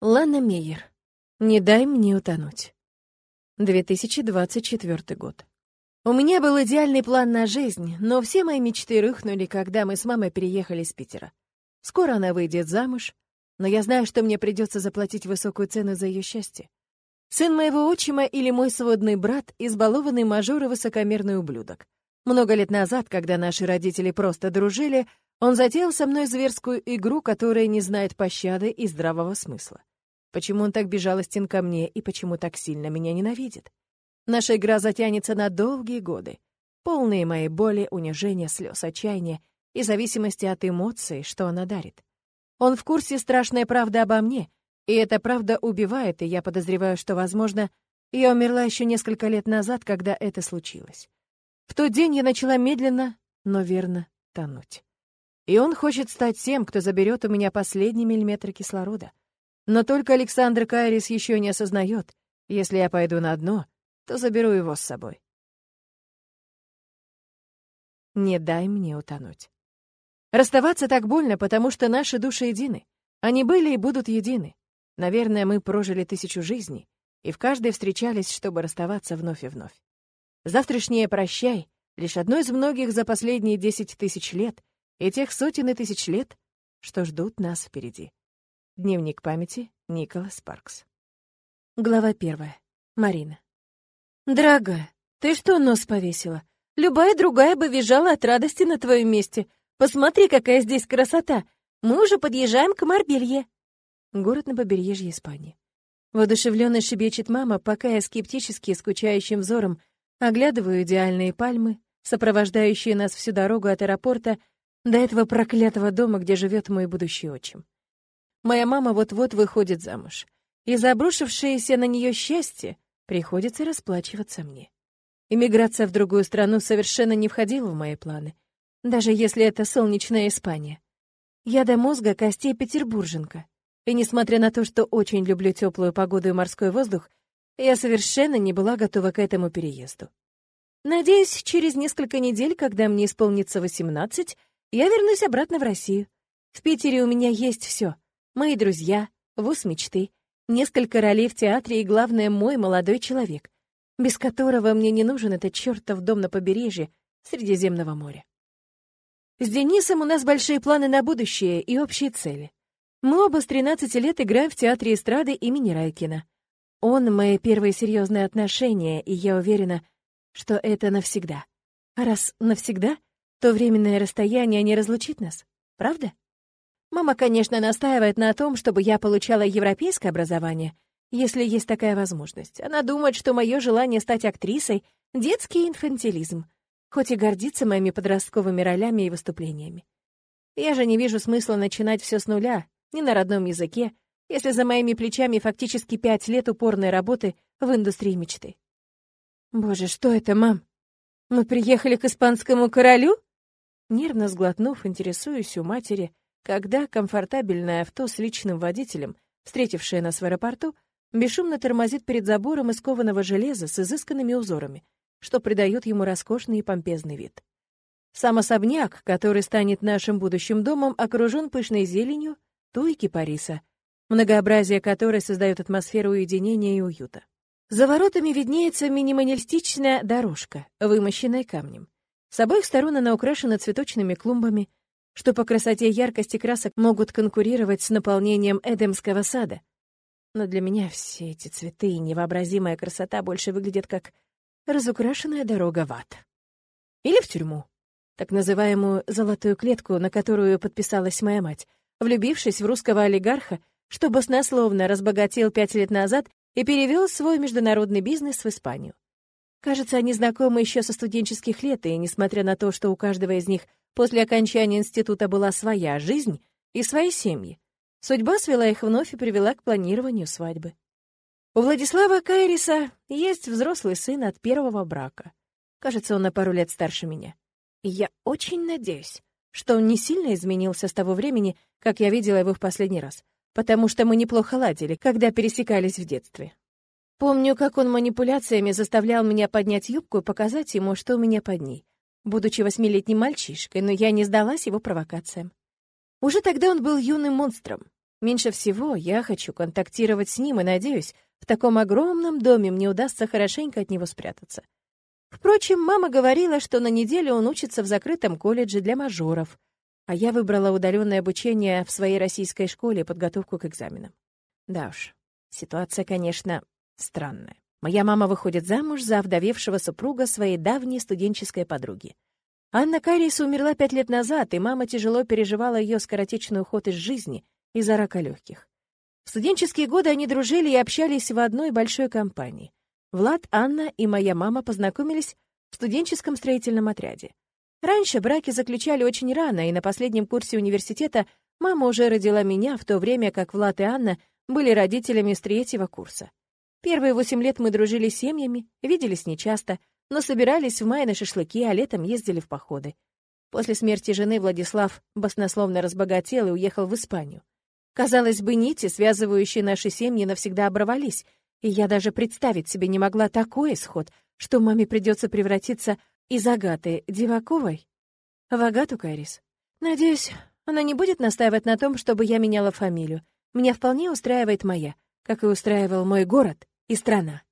Лана Мейер. «Не дай мне утонуть». 2024 год. У меня был идеальный план на жизнь, но все мои мечты рухнули, когда мы с мамой переехали из Питера. Скоро она выйдет замуж, но я знаю, что мне придется заплатить высокую цену за ее счастье. Сын моего отчима или мой сводный брат — избалованный мажор и высокомерный ублюдок. Много лет назад, когда наши родители просто дружили, он затеял со мной зверскую игру, которая не знает пощады и здравого смысла. Почему он так безжалостен ко мне и почему так сильно меня ненавидит? Наша игра затянется на долгие годы, полные моей боли, унижения, слез, отчаяния и зависимости от эмоций, что она дарит. Он в курсе страшной правды обо мне, и эта правда убивает, и я подозреваю, что, возможно, я умерла еще несколько лет назад, когда это случилось. В тот день я начала медленно, но верно тонуть. И он хочет стать тем, кто заберет у меня последний миллиметр кислорода. Но только Александр Кайрис еще не осознает, если я пойду на дно, то заберу его с собой. Не дай мне утонуть. Расставаться так больно, потому что наши души едины. Они были и будут едины. Наверное, мы прожили 1000 жизней, и в каждой встречались, чтобы расставаться вновь и вновь. Завтрашнее «прощай» — лишь одно из многих за последние 10 000 лет и тех сотен и тысяч лет, что ждут нас впереди. Дневник памяти Николас Спаркс. Глава 1. Марина. «Дорогая, ты что нос повесила? Любая другая бы визжала от радости на твоем месте. Посмотри, какая здесь красота! Мы уже подъезжаем к Марбелье». Город на побережье Испании. Воодушевленно шебечет мама, пока я скептически и скучающим взором оглядываю идеальные пальмы, сопровождающие нас всю дорогу от аэропорта до этого проклятого дома, где живет мой будущий отчим. Моя мама вот-вот выходит замуж, и за обрушившееся на нее счастье приходится расплачиваться мне. Эмиграция в другую страну совершенно не входила в мои планы, даже если это солнечная Испания. Я до мозга костей петербурженка, и несмотря на то, что очень люблю теплую погоду и морской воздух, я совершенно не была готова к этому переезду. Надеюсь, через несколько недель, когда мне исполнится 18, я вернусь обратно в Россию. В Питере у меня есть все. Мои друзья, вуз мечты, несколько ролей в театре и, главное, мой молодой человек, без которого мне не нужен этот чертов дом на побережье Средиземного моря. С Денисом у нас большие планы на будущее и общие цели. Мы оба с 13 лет играем в театре эстрады имени Райкина. Он — мои первые серьезные отношения, и я уверена, что это навсегда. А раз навсегда, то временное расстояние не разлучит нас, правда? Мама, конечно, настаивает на том, чтобы я получала европейское образование, если есть такая возможность. Она думает, что мое желание стать актрисой — детский инфантилизм, хоть и гордится моими подростковыми ролями и выступлениями. Я же не вижу смысла начинать все с нуля, ни на родном языке, если за моими плечами фактически 5 лет упорной работы в индустрии мечты. Боже, что это, мам? Мы приехали к испанскому королю? Нервно сглотнув, интересуюсь у матери, когда комфортабельное авто с личным водителем, встретившее нас в аэропорту, бесшумно тормозит перед забором из кованого железа с изысканными узорами, что придает ему роскошный и помпезный вид. Сам особняк, который станет нашим будущим домом, окружен пышной зеленью, туи кипариса, многообразие которой создает атмосферу уединения и уюта. За воротами виднеется минималистичная дорожка, вымощенная камнем. С обоих сторон она украшена цветочными клумбами, что по красоте и яркости красок могут конкурировать с наполнением Эдемского сада. Но для меня все эти цветы и невообразимая красота больше выглядят как разукрашенная дорога в ад. Или в тюрьму, так называемую «золотую клетку», на которую подписалась моя мать, влюбившись в русского олигарха, что баснословно разбогател 5 лет назад и перевел свой международный бизнес в Испанию. Кажется, они знакомы еще со студенческих лет, и, несмотря на то, что у каждого из них после окончания института была своя жизнь и свои семьи, судьба свела их вновь и привела к планированию свадьбы. У Владислава Кайриса есть взрослый сын от первого брака. Кажется, он на пару лет старше меня. И я очень надеюсь, что он не сильно изменился с того времени, как я видела его в последний раз, потому что мы неплохо ладили, когда пересекались в детстве. Помню, как он манипуляциями заставлял меня поднять юбку и показать ему, что у меня под ней, будучи 8-летним мальчишкой, но я не сдалась его провокациям. Уже тогда он был юным монстром. Меньше всего я хочу контактировать с ним и надеюсь, в таком огромном доме мне удастся хорошенько от него спрятаться. Впрочем, мама говорила, что на неделю он учится в закрытом колледже для мажоров, а я выбрала удаленное обучение в своей российской школе и подготовку к экзаменам. Да уж, ситуация, конечно, странная. Моя мама выходит замуж за овдовевшего супруга своей давней студенческой подруги. Анна Кайрис умерла 5 лет назад, и мама тяжело переживала ее скоротечный уход из жизни из-за рака легких. В студенческие годы они дружили и общались в одной большой компании. Влад, Анна и моя мама познакомились в студенческом строительном отряде. Раньше браки заключали очень рано, и на последнем курсе университета мама уже родила меня, в то время как Влад и Анна были родителями с 3-го курса. Первые 8 лет мы дружили с семьями, виделись нечасто, но собирались в мае на шашлыки, а летом ездили в походы. После смерти жены Владислав баснословно разбогател и уехал в Испанию. Казалось бы, нити, связывающие наши семьи, навсегда оборвались, и я даже представить себе не могла такой исход, что маме придется превратиться из Агаты Диваковой в Агату Кайрис. Надеюсь, она не будет настаивать на том, чтобы я меняла фамилию. Меня вполне устраивает моя, как и устраивал мой город и страна.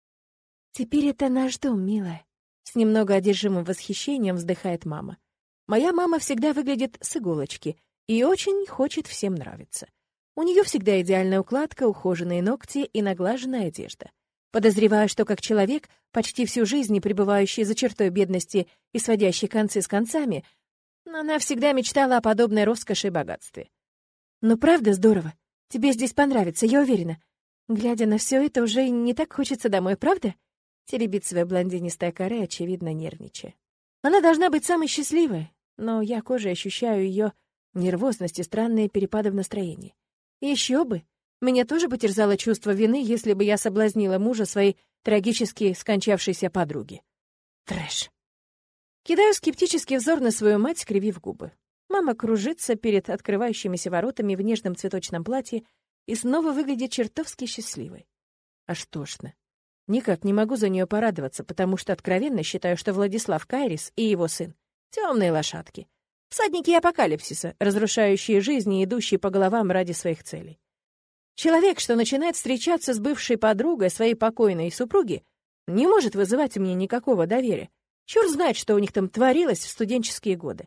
«Теперь это наш дом, милая», — с немного одержимым восхищением вздыхает мама. Моя мама всегда выглядит с иголочки и очень хочет всем нравиться. У нее всегда идеальная укладка, ухоженные ногти и наглаженная одежда. Подозреваю, что как человек, почти всю жизнь пребывающий за чертой бедности и сводящий концы с концами, она всегда мечтала о подобной роскоши и богатстве. «Ну, правда здорово. Тебе здесь понравится, я уверена. Глядя на все это, уже не так хочется домой, правда?» Теребит своя блондинистая коре, очевидно, нервничая. Она должна быть самой счастливой, но я кожей ощущаю ее нервозность и странные перепады в настроении. Еще бы! Меня тоже бы терзало чувство вины, если бы я соблазнила мужа своей трагически скончавшейся подруги. Трэш. Кидаю скептический взор на свою мать, скривив губы. Мама кружится перед открывающимися воротами в нежном цветочном платье и снова выглядит чертовски счастливой. Аж тошно. Никак не могу за нее порадоваться, потому что откровенно считаю, что Владислав Кайрис и его сын — темные лошадки. Всадники апокалипсиса, разрушающие жизни и идущие по головам ради своих целей. Человек, что начинает встречаться с бывшей подругой своей покойной супруги, не может вызывать у меня никакого доверия. Чёрт знает, что у них там творилось в студенческие годы.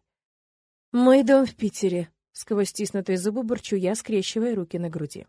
«Мой дом в Питере», — сквозь стиснутые зубы бурчу я, скрещивая руки на груди.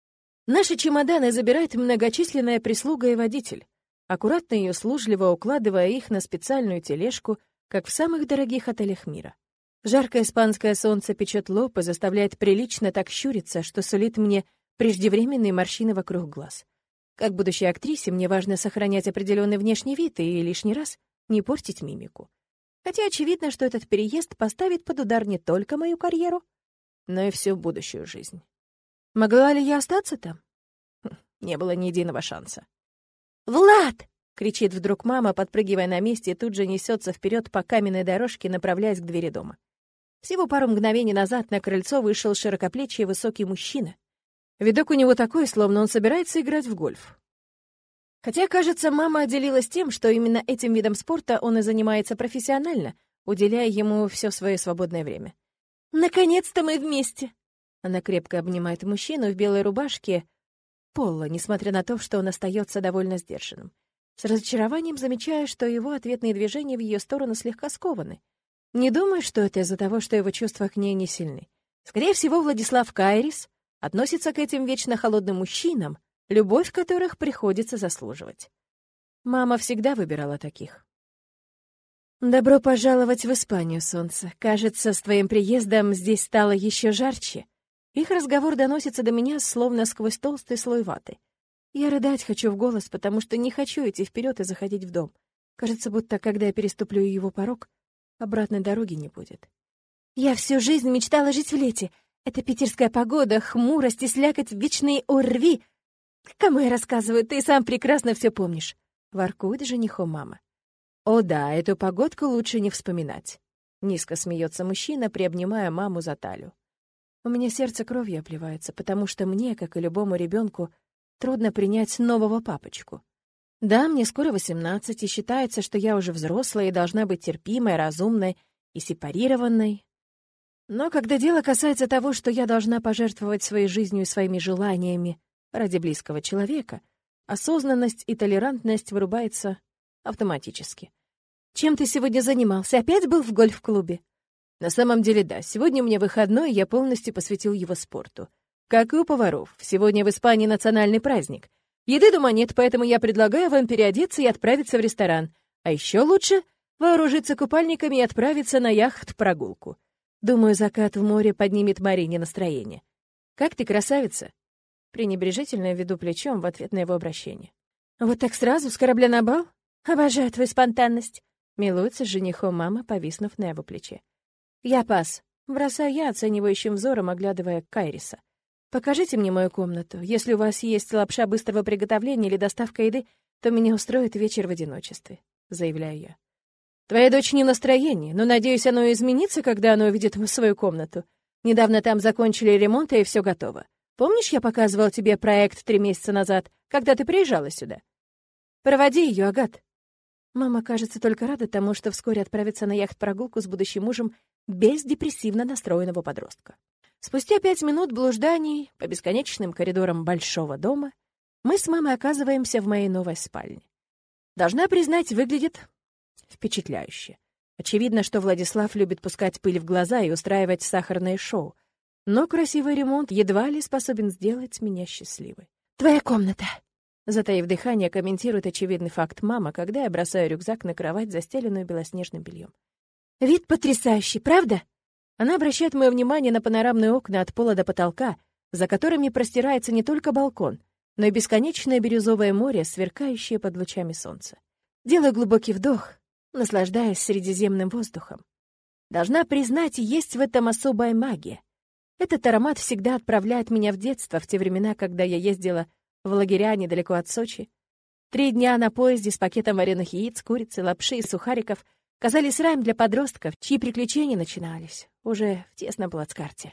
Наши чемоданы забирает многочисленная прислуга и водитель, аккуратно и услужливо укладывая их на специальную тележку, как в самых дорогих отелях мира. Жаркое испанское солнце печет лоб и заставляет прилично так щуриться, что сулит мне преждевременные морщины вокруг глаз. Как будущей актрисе мне важно сохранять определенный внешний вид и лишний раз не портить мимику. Хотя очевидно, что этот переезд поставит под удар не только мою карьеру, но и всю будущую жизнь. Могла ли я остаться там? Не было ни единого шанса. «Влад!» — кричит вдруг мама, подпрыгивая на месте, и тут же несется вперед по каменной дорожке, направляясь к двери дома. Всего пару мгновений назад на крыльцо вышел широкоплечий и высокий мужчина. Видок у него такой, словно он собирается играть в гольф. Хотя, кажется, мама отделилась тем, что именно этим видом спорта он и занимается профессионально, уделяя ему все свое свободное время. «Наконец-то мы вместе!» Она крепко обнимает мужчину в белой рубашке пола, несмотря на то, что он остается довольно сдержанным. С разочарованием замечаю, что его ответные движения в ее сторону слегка скованы. Не думаю, что это из-за того, что его чувства к ней не сильны. Скорее всего, Владислав Кайрис относится к этим вечно холодным мужчинам, любовь которых приходится заслуживать. Мама всегда выбирала таких. «Добро пожаловать в Испанию, солнце. Кажется, с твоим приездом здесь стало еще жарче». Их разговор доносится до меня, словно сквозь толстый слой ваты. Я рыдать хочу в голос, потому что не хочу идти вперед и заходить в дом. Кажется, будто когда я переступлю его порог, обратной дороги не будет. Я всю жизнь мечтала жить в лете. Это питерская погода, хмурость и слякоть, вечные ОРВИ. Кому я рассказываю, ты сам прекрасно все помнишь. Воркует женихом мама. О да, эту погодку лучше не вспоминать. Низко смеется мужчина, приобнимая маму за талию. У меня сердце кровью обливается, потому что мне, как и любому ребенку, трудно принять нового папочку. Да, мне скоро 18, и считается, что я уже взрослая и должна быть терпимой, разумной и сепарированной. Но когда дело касается того, что я должна пожертвовать своей жизнью и своими желаниями ради близкого человека, осознанность и толерантность вырубается автоматически. «Чем ты сегодня занимался? Опять был в гольф-клубе?» На самом деле, да. Сегодня у меня выходной, и я полностью посвятил его спорту. Как и у поваров. Сегодня в Испании национальный праздник. Еды дома нет, поэтому я предлагаю вам переодеться и отправиться в ресторан. А еще лучше вооружиться купальниками и отправиться на яхт-прогулку. Думаю, закат в море поднимет Марине настроение. «Как ты, красавица?» Пренебрежительно веду плечом в ответ на его обращение. «Вот так сразу, с корабля на бал? Обожаю твою спонтанность!» Милуется с женихом мама, повиснув на его плече. «Я пас», — бросаю я оценивающим взором, оглядывая Кайриса. «Покажите мне мою комнату. Если у вас есть лапша быстрого приготовления или доставка еды, то меня устроит вечер в одиночестве», — заявляю я. «Твоя дочь не в настроении, но, надеюсь, оно изменится, когда она увидит свою комнату. Недавно там закончили ремонт, и все готово. Помнишь, я показывал тебе проект 3 месяца назад, когда ты приезжала сюда? Проводи ее, Агат». Мама, кажется, только рада тому, что вскоре отправится на яхт-прогулку с будущим мужем без депрессивно настроенного подростка. Спустя 5 минут блужданий по бесконечным коридорам большого дома мы с мамой оказываемся в моей новой спальне. Должна признать, выглядит впечатляюще. Очевидно, что Владислав любит пускать пыль в глаза и устраивать сахарное шоу, но красивый ремонт едва ли способен сделать меня счастливой. «Твоя комната!» Затаив дыхание, комментирует очевидный факт мама, когда я бросаю рюкзак на кровать, застеленную белоснежным бельем. «Вид потрясающий, правда?» Она обращает мое внимание на панорамные окна от пола до потолка, за которыми простирается не только балкон, но и бесконечное бирюзовое море, сверкающее под лучами солнца. Делаю глубокий вдох, наслаждаясь средиземным воздухом. Должна признать, есть в этом особая магия. Этот аромат всегда отправляет меня в детство, в те времена, когда я ездила в лагеря недалеко от Сочи. 3 дня на поезде с пакетом вареных яиц, курицы, лапши и сухариков казались раем для подростков, чьи приключения начинались уже в тесном плацкарте.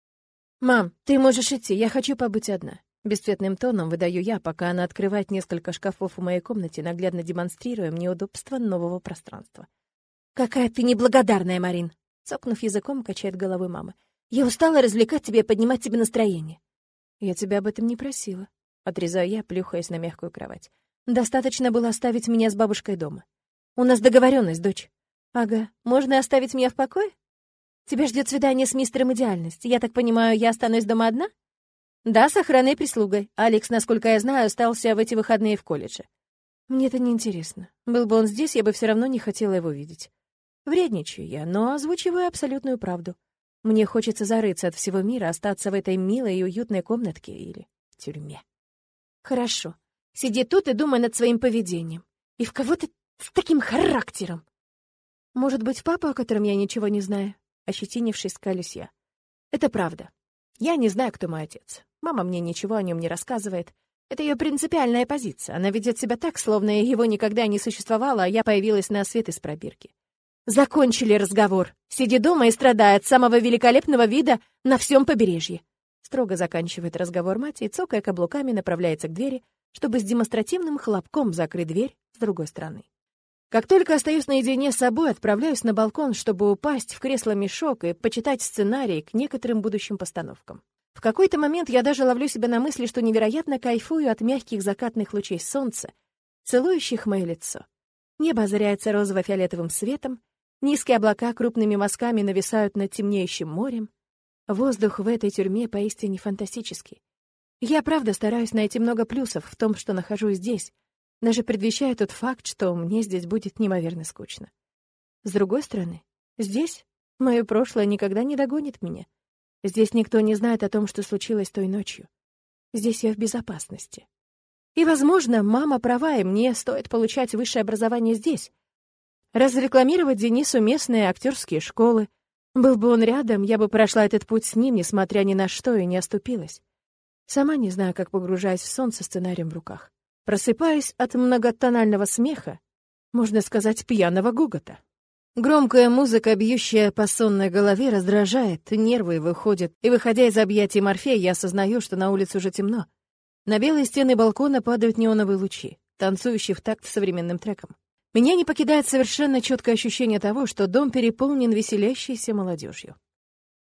«Мам, ты можешь идти, я хочу побыть одна». Бесцветным тоном выдаю я, пока она открывает несколько шкафов в моей комнате, наглядно демонстрируя мне удобство нового пространства. «Какая ты неблагодарная, Марин!» Цокнув языком, качает головой мама. «Я устала развлекать тебя и поднимать тебе настроение». «Я тебя об этом не просила», — отрезаю я, плюхаясь на мягкую кровать. «Достаточно было оставить меня с бабушкой дома. У нас договоренность, дочь». «Ага, можно оставить меня в покое? Тебя ждет свидание с мистером Идеальности. Я так понимаю, я останусь дома одна?» «Да, с охраной и прислугой. Алекс, насколько я знаю, остался в эти выходные в колледже». «Мне это не интересно. Был бы он здесь, я бы все равно не хотела его видеть. Вредничаю я, но озвучиваю абсолютную правду. Мне хочется зарыться от всего мира, остаться в этой милой и уютной комнатке или тюрьме». «Хорошо. Сиди тут и думай над своим поведением. И в кого ты с таким характером?» «Может быть, папа, о котором я ничего не знаю?» Ощетинившись, скалюсь я. «Это правда. Я не знаю, кто мой отец. Мама мне ничего о нем не рассказывает. Это ее принципиальная позиция. Она ведет себя так, словно его никогда не существовало, а я появилась на свет из пробирки. Закончили разговор. Сиди дома и страдай от самого великолепного вида на всем побережье». Строго заканчивает разговор мать и, цокая каблуками, направляется к двери, чтобы с демонстративным хлопком закрыть дверь с другой стороны. Как только остаюсь наедине с собой, отправляюсь на балкон, чтобы упасть в кресло-мешок и почитать сценарий к некоторым будущим постановкам. В какой-то момент я даже ловлю себя на мысли, что невероятно кайфую от мягких закатных лучей солнца, целующих мое лицо. Небо озаряется розово-фиолетовым светом, низкие облака крупными мазками нависают над темнеющим морем. Воздух в этой тюрьме поистине фантастический. Я, правда, стараюсь найти много плюсов в том, что нахожусь здесь, даже предвещая тот факт, что мне здесь будет неимоверно скучно. С другой стороны, здесь мое прошлое никогда не догонит меня. Здесь никто не знает о том, что случилось той ночью. Здесь я в безопасности. И, возможно, мама права, и мне стоит получать высшее образование здесь. Разрекламировать Денису местные актерские школы. Был бы он рядом, я бы прошла этот путь с ним, несмотря ни на что, и не оступилась. Сама не знаю, как погружаюсь в сон со сценарием в руках. Просыпаюсь от многотонального смеха, можно сказать, пьяного гогота. Громкая музыка, бьющая по сонной голове, раздражает, нервы выходят, и, выходя из объятий Морфея, я осознаю, что на улице уже темно. На белые стены балкона падают неоновые лучи, танцующие в такт современным треком. Меня не покидает совершенно четкое ощущение того, что дом переполнен веселящейся молодежью.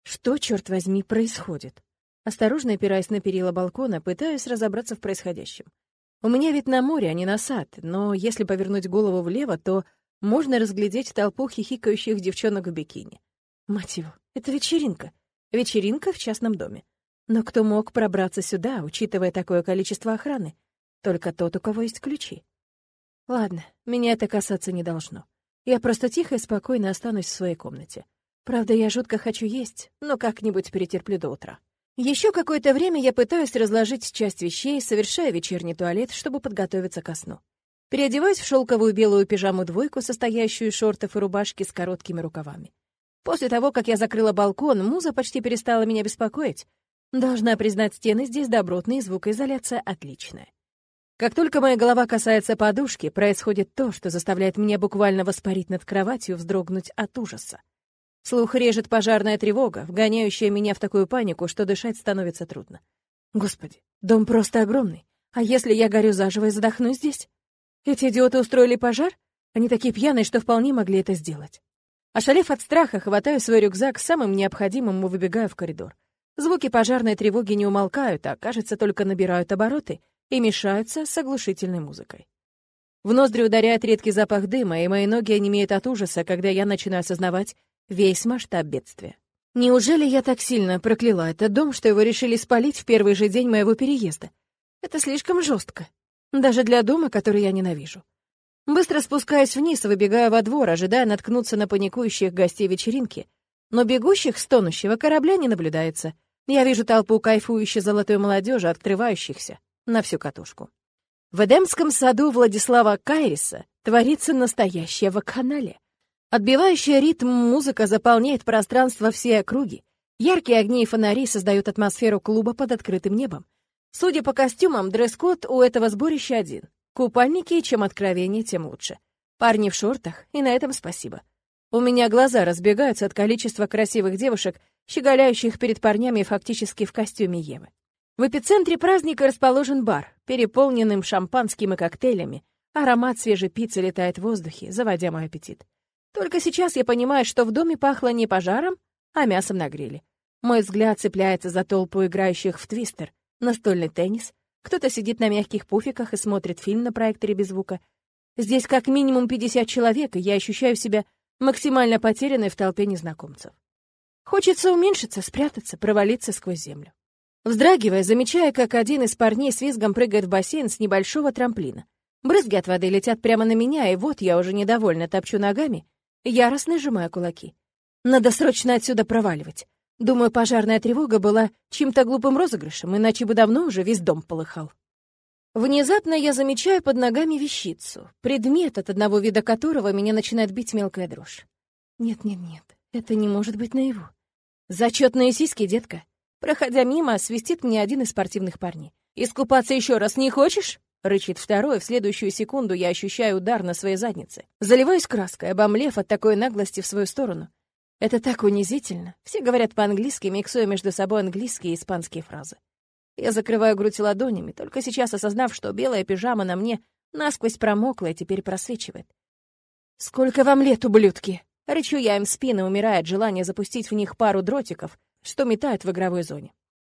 Что, черт возьми, происходит? Осторожно опираясь на перила балкона, пытаюсь разобраться в происходящем. У меня ведь на море, а не на сад, но если повернуть голову влево, то можно разглядеть толпу хихикающих девчонок в бикини. Мать его, это вечеринка. Вечеринка в частном доме. Но кто мог пробраться сюда, учитывая такое количество охраны? Только тот, у кого есть ключи. Ладно, меня это касаться не должно. Я просто тихо и спокойно останусь в своей комнате. Правда, я жутко хочу есть, но как-нибудь перетерплю до утра. Еще какое-то время я пытаюсь разложить часть вещей, совершая вечерний туалет, чтобы подготовиться ко сну. Переодеваюсь в шелковую белую пижаму-двойку, состоящую из шортов и рубашки с короткими рукавами. После того, как я закрыла балкон, муза почти перестала меня беспокоить. Должна признать, стены здесь добротные, звукоизоляция отличная. Как только моя голова касается подушки, происходит то, что заставляет меня буквально воспарить над кроватью, вздрогнуть от ужаса. Слух режет пожарная тревога, вгоняющая меня в такую панику, что дышать становится трудно. Господи, дом просто огромный. А если я горю заживо и задохнусь здесь? Эти идиоты устроили пожар? Они такие пьяные, что вполне могли это сделать. Ошалев от страха, хватаю свой рюкзак с самым необходимым и выбегаю в коридор. Звуки пожарной тревоги не умолкают, а, кажется, только набирают обороты и мешаются с оглушительной музыкой. В ноздри ударяет редкий запах дыма, и мои ноги онемеют от ужаса, когда я начинаю осознавать весь масштаб бедствия. Неужели я так сильно прокляла этот дом, что его решили спалить в первый же день моего переезда? Это слишком жестко. Даже для дома, который я ненавижу. Быстро спускаюсь вниз, выбегаю во двор, ожидая наткнуться на паникующих гостей вечеринки. Но бегущих с тонущего корабля не наблюдается. Я вижу толпу кайфующей золотой молодежи, открывающихся на всю катушку. В Эдемском саду Владислава Кайриса творится настоящая вакханалия. Отбивающая ритм музыка заполняет пространство всей округи. Яркие огни и фонари создают атмосферу клуба под открытым небом. Судя по костюмам, дресс-код у этого сборища один. Купальники, и чем откровеннее, тем лучше. Парни в шортах, и на этом спасибо. У меня глаза разбегаются от количества красивых девушек, щеголяющих перед парнями фактически в костюме Евы. В эпицентре праздника расположен бар, переполненным шампанским и коктейлями. Аромат свежей пиццы летает в воздухе, заводя мой аппетит. Только сейчас я понимаю, что в доме пахло не пожаром, а мясом на гриле. Мой взгляд цепляется за толпу играющих в твистер, настольный теннис. Кто-то сидит на мягких пуфиках и смотрит фильм на проекторе без звука. Здесь как минимум 50 человек, и я ощущаю себя максимально потерянной в толпе незнакомцев. Хочется уменьшиться, спрятаться, провалиться сквозь землю. Вздрагивая, замечая, как один из парней с визгом прыгает в бассейн с небольшого трамплина. Брызги от воды летят прямо на меня, и вот я уже недовольно топчу ногами, яростно сжимая кулаки. Надо срочно отсюда проваливать. Думаю, пожарная тревога была чьим-то глупым розыгрышем, иначе бы давно уже весь дом полыхал. Внезапно я замечаю под ногами вещицу, предмет, от одного вида которого меня начинает бить мелкая дрожь. Нет, это не может быть наяву. Зачетные сиськи, детка. Проходя мимо, свистит мне один из спортивных парней. «Искупаться еще раз не хочешь?» — рычит второй, в следующую секунду я ощущаю удар на своей заднице. Заливаюсь краской, обомлев от такой наглости в свою сторону. Это так унизительно. Все говорят по-английски, миксуя между собой английские и испанские фразы. Я закрываю грудь ладонями, только сейчас осознав, что белая пижама на мне насквозь промокла и теперь просвечивает. «Сколько вам лет, ублюдки?» Рычу я им в спину, умирая от желания запустить в них пару дротиков, что метают в игровой зоне.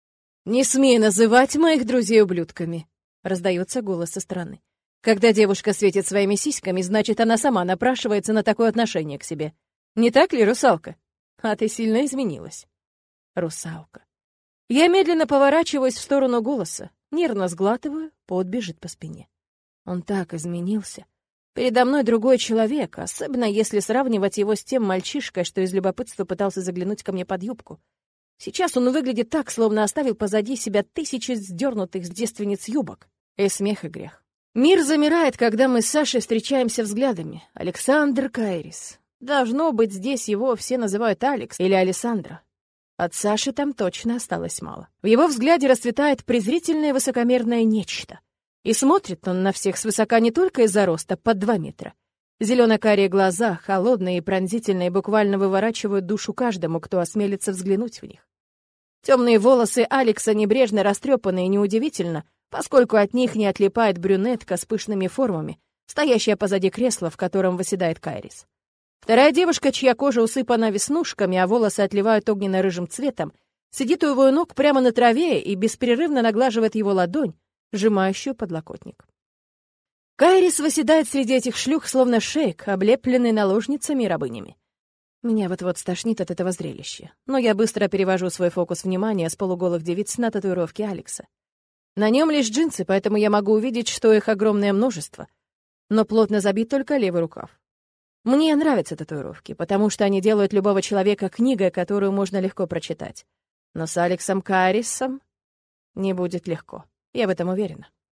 «Не смей называть моих друзей ублюдками!» — раздается голос со стороны. «Когда девушка светит своими сиськами, значит, она сама напрашивается на такое отношение к себе. Не так ли, русалка? А ты сильно изменилась». Русалка. Я медленно поворачиваюсь в сторону голоса, нервно сглатываю, пот бежит по спине. Он так изменился. Передо мной другой человек, особенно если сравнивать его с тем мальчишкой, что из любопытства пытался заглянуть ко мне под юбку. Сейчас он выглядит так, словно оставил позади себя тысячи сдернутых с девственниц юбок. И смех, и грех. Мир замирает, когда мы с Сашей встречаемся взглядами. Александр Кайрис. Должно быть, здесь его все называют Алекс или Александра. От Саши там точно осталось мало. В его взгляде расцветает презрительное высокомерное нечто. И смотрит он на всех свысока не только из-за роста под 2 метра. Зелено-карие глаза, холодные и пронзительные, буквально выворачивают душу каждому, кто осмелится взглянуть в них. Темные волосы Алекса небрежно растрепаны, и неудивительно, поскольку от них не отлипает брюнетка с пышными формами, стоящая позади кресла, в котором восседает Кайрис. Вторая девушка, чья кожа усыпана веснушками, а волосы отливают огненно-рыжим цветом, сидит у его ног прямо на траве и беспрерывно наглаживает его ладонь, сжимающую подлокотник. Кайрис восседает среди этих шлюх, словно шейк, облепленный наложницами и рабынями. Меня вот-вот стошнит от этого зрелища, но я быстро перевожу свой фокус внимания с полуголых девиц на татуировки Алекса. На нем лишь джинсы, поэтому я могу увидеть, что их огромное множество, но плотно забит только левый рукав. Мне нравятся татуировки, потому что они делают любого человека книгой, которую можно легко прочитать. Но с Алексом Кайрисом не будет легко, я в этом уверена.